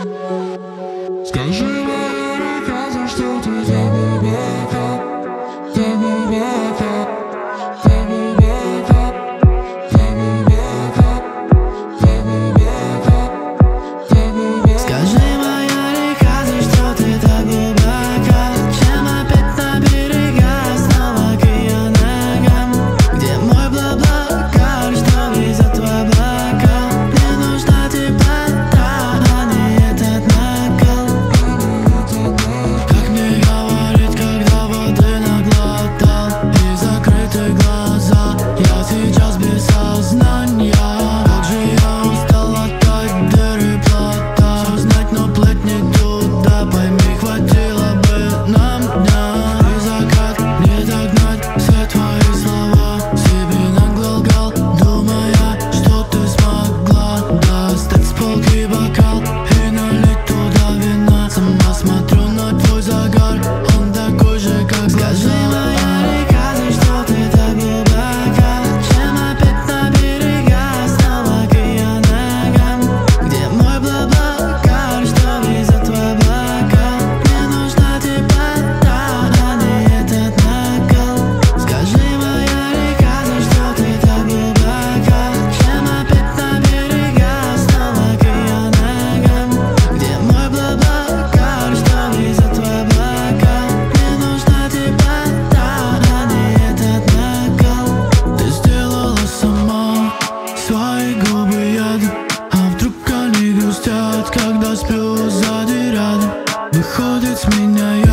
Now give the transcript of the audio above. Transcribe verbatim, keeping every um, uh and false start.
Скажи, моя река, за что ты так глубоко, так глубоко, так глубоко, так глубоко, так глубоко, так глубоко. Скажи, моя река, за что ты так глубоко? Чем опять на берега снова к ее ногам? Где мой бла-бла-кар, что везет в облака? Мне нужна теплота, а не этот накал. Как мне говорить, когда воды наглотал и закрыты глаза? Я сейчас без сознания. Как же я устал латать дыры плота. Все знать, но плыть не туда. Пойми, хватило бы нам дня. И закат не догнать, все твои слова себе нагло лгал, думая, что ты смогла достать с полки бокал и налить туда вина. Сама смотрю на твой загар, он такой же, как глаза. Скажи, моя река, за что ты так глубоко? Чем опять на берега снова к ее ногам? Где мой бла-бла-кар, что везет в облака? Мне нужна теплота, а не этот накал. Скажи, моя река, за что ты так глубоко? Чем опять на берега снова к ее ногам? Где мой бла-бла-кар, что везет в облака? Мне нужна теплота, а не этот накал. Ты сделала сама свои губы яд, а вдруг они грустят, когда сплю сзади рядом? Выходит, с меня